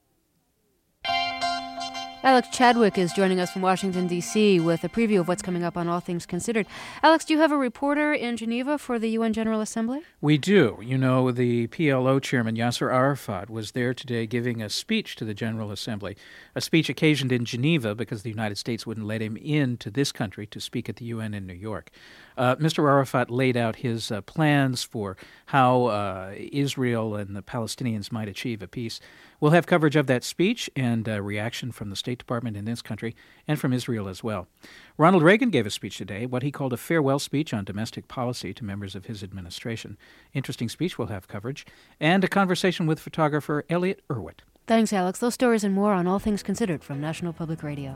Speaker 1: Alex Chadwick is joining us from Washington, D C with a preview of what's coming up on All Things Considered. Alex, do you have a reporter in Geneva for the U N General Assembly?
Speaker 16: We do. You know, the P L O chairman, Yasser Arafat, was there today giving a speech to the General Assembly, a speech occasioned in Geneva because the United States wouldn't let him into this country to speak at the U N in New York. Uh, Mister Arafat laid out his uh, plans for how uh, Israel and the Palestinians might achieve a peace. We'll have coverage of that speech and uh, reaction from the State Department in this country and from Israel as well. Ronald Reagan gave a speech today, what he called a farewell speech on domestic policy to members of his administration. Interesting speech, we'll have coverage, and a conversation with photographer Elliot Erwitt.
Speaker 1: Thanks, Alex. Those stories and more on All Things Considered from National Public Radio.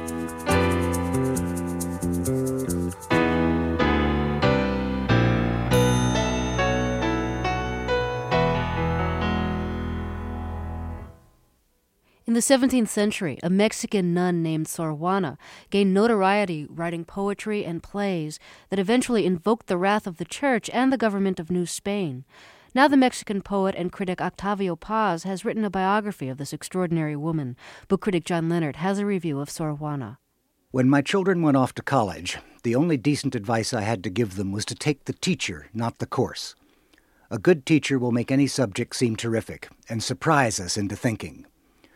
Speaker 1: In the seventeenth century, a Mexican nun named Sor Juana gained notoriety writing poetry and plays that eventually invoked the wrath of the church and the government of New Spain. Now the Mexican poet and critic Octavio Paz has written a biography of this extraordinary woman. Book critic John Leonard has a review of Sor Juana.
Speaker 17: When my children went off to college, the only decent advice I had to give them was to take the teacher, not the course. A good teacher will make any subject seem terrific and surprise us into thinking.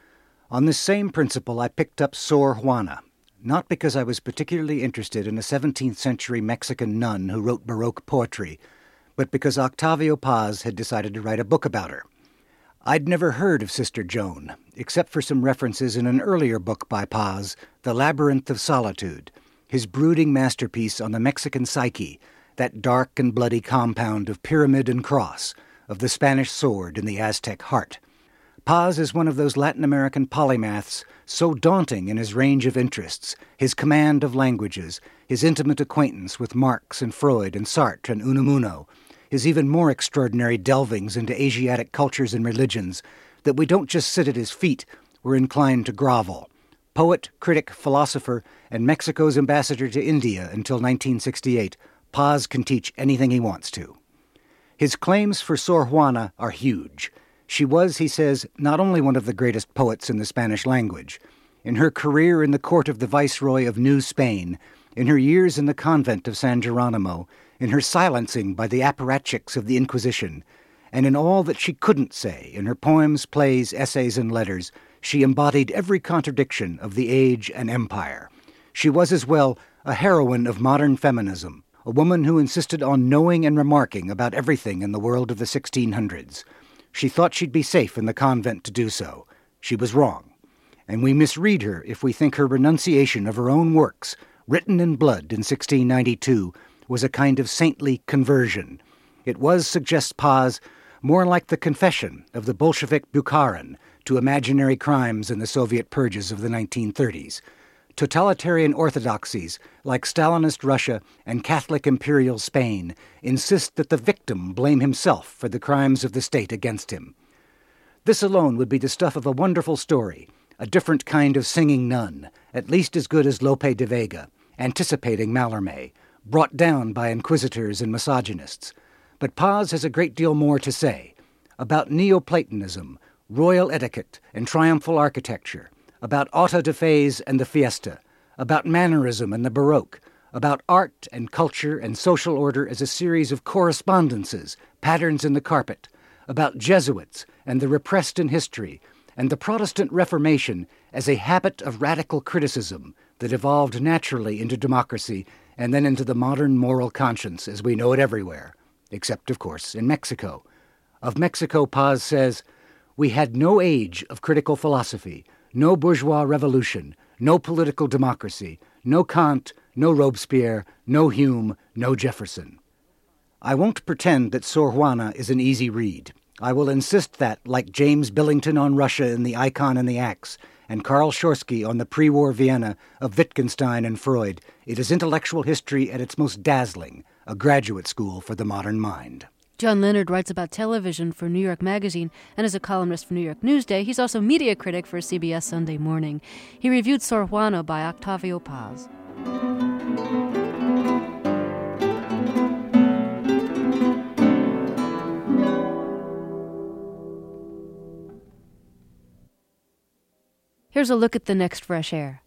Speaker 17: On this same principle, I picked up Sor Juana, not because I was particularly interested in a seventeenth century Mexican nun who wrote Baroque poetry, but because Octavio Paz had decided to write a book about her. I'd never heard of Sister Joan, except for some references in an earlier book by Paz, The Labyrinth of Solitude, his brooding masterpiece on the Mexican psyche, that dark and bloody compound of pyramid and cross, of the Spanish sword and the Aztec heart. Paz is one of those Latin American polymaths so daunting in his range of interests, his command of languages, his intimate acquaintance with Marx and Freud and Sartre and Unamuno, his even more extraordinary delvings into Asiatic cultures and religions, that we don't just sit at his feet, we're inclined to grovel. Poet, critic, philosopher, and Mexico's ambassador to India until nineteen sixty-eight, Paz can teach anything he wants to. His claims for Sor Juana are huge. She was, he says, not only one of the greatest poets in the Spanish language. In her career in the court of the Viceroy of New Spain, in her years in the convent of San Geronimo, in her silencing by the apparatchiks of the Inquisition, and in all that she couldn't say, in her poems, plays, essays, and letters, she embodied every contradiction of the age and empire. She was as well a heroine of modern feminism, a woman who insisted on knowing and remarking about everything in the world of the sixteen hundreds. She thought she'd be safe in the convent to do so. She was wrong. And we misread her if we think her renunciation of her own works, written in blood in sixteen ninety-two, was a kind of saintly conversion. It was, suggests Paz, more like the confession of the Bolshevik Bukharin to imaginary crimes in the Soviet purges of the nineteen thirties. Totalitarian orthodoxies, like Stalinist Russia and Catholic imperial Spain, insist that the victim blame himself for the crimes of the state against him. This alone would be the stuff of a wonderful story, a different kind of singing nun, at least as good as Lope de Vega, anticipating Mallarmé, brought down by inquisitors and misogynists. But Paz has a great deal more to say about Neoplatonism, royal etiquette, and triumphal architecture, about auto da fés and the fiesta, about mannerism and the Baroque, about art and culture and social order as a series of correspondences, patterns in the carpet, about Jesuits and the repressed in history, and the Protestant Reformation as a habit of radical criticism that evolved naturally into democracy and then into the modern moral conscience as we know it everywhere, except, of course, in Mexico. Of Mexico, Paz says, "We had no age of critical philosophy, no bourgeois revolution, no political democracy, no Kant, no Robespierre, no Hume, no Jefferson." I won't pretend that Sor Juana is an easy read. I will insist that, like James Billington on Russia in The Icon and the Axe, and Karl Schorsky on the pre-war Vienna of Wittgenstein and Freud, it is intellectual history at its most dazzling, a graduate school for the modern mind.
Speaker 1: John Leonard writes about television for New York Magazine, and as a columnist for New York Newsday, he's also media critic for C B S Sunday Morning. He reviewed Sor Juana by Octavio Paz. Here's a look at the next Fresh Air.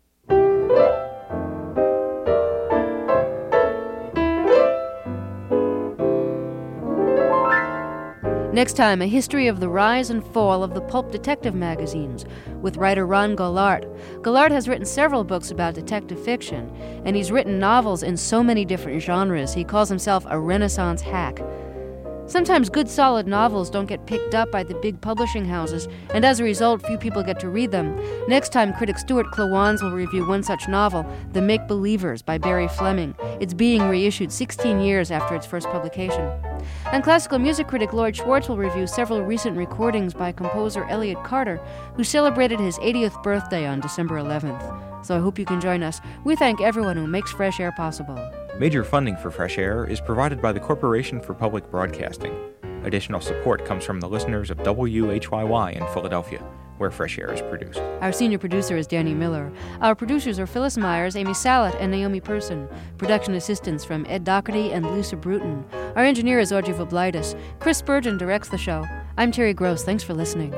Speaker 1: Next time, a history of the rise and fall of the pulp detective magazines with writer Ron Gollard. Gollard has written several books about detective fiction, and he's written novels in so many different genres, he calls himself a Renaissance hack. Sometimes good, solid novels don't get picked up by the big publishing houses, and as a result, few people get to read them. Next time, critic Stuart Klawans will review one such novel, The Make-Believers by Barry Fleming. It's being reissued sixteen years after its first publication. And classical music critic Lloyd Schwartz will review several recent recordings by composer Elliott Carter, who celebrated his eightieth birthday on December eleventh. So I hope you can join us. We thank everyone who makes Fresh Air possible.
Speaker 3: Major funding for Fresh Air is provided by the Corporation for Public Broadcasting. Additional support comes from the listeners of W H Y Y in Philadelphia, where Fresh Air is produced.
Speaker 1: Our senior producer is Danny Miller. Our producers are Phyllis Myers, Amy Salat, and Naomi Person. Production assistance from Ed Doherty and Lisa Bruton. Our engineer is Audrey Voblaitis. Chris Spurgeon directs the show. I'm Terry Gross. Thanks for listening.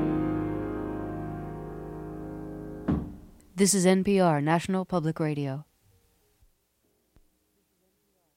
Speaker 1: This is N P R, National Public Radio.